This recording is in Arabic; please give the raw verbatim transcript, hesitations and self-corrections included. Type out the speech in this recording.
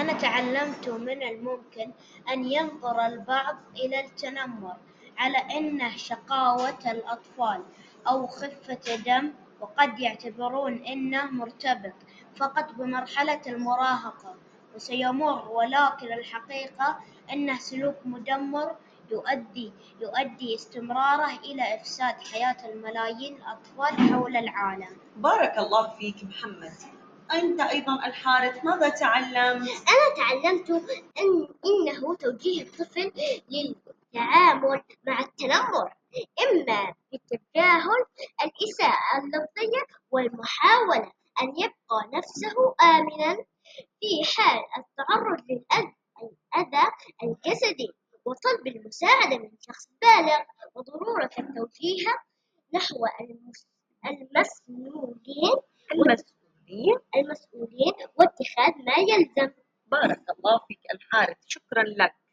أنا تعلمت من الممكن أن ينظر البعض إلى التنمر على أنه شقاوة الأطفال أو خفة دم، وقد يعتبرون أنه مرتبط فقط بمرحلة المراهقة وسيمر، ولكن الحقيقة أنه سلوك مدمر يؤدي يؤدي استمراره إلى إفساد حياة الملايين الأطفال حول العالم. بارك الله فيك محمد. أنت أيضا الحارث ماذا تعلمت؟ أنا تعلمت أن إنه توجيه الطفل للتعامل مع التنمر إما بتجاهل الإساءة اللفظية والمحاولة أن يبقى نفسه آمنا في حال التعرض للأذى الجسدي، وطلب المساعدة من شخص بالغ، وضرورة التوجيه نحو المسؤولين المسؤولين المسؤولين واتخاذ ما يلزم. بارك الله فيك الحارث، شكرا لك.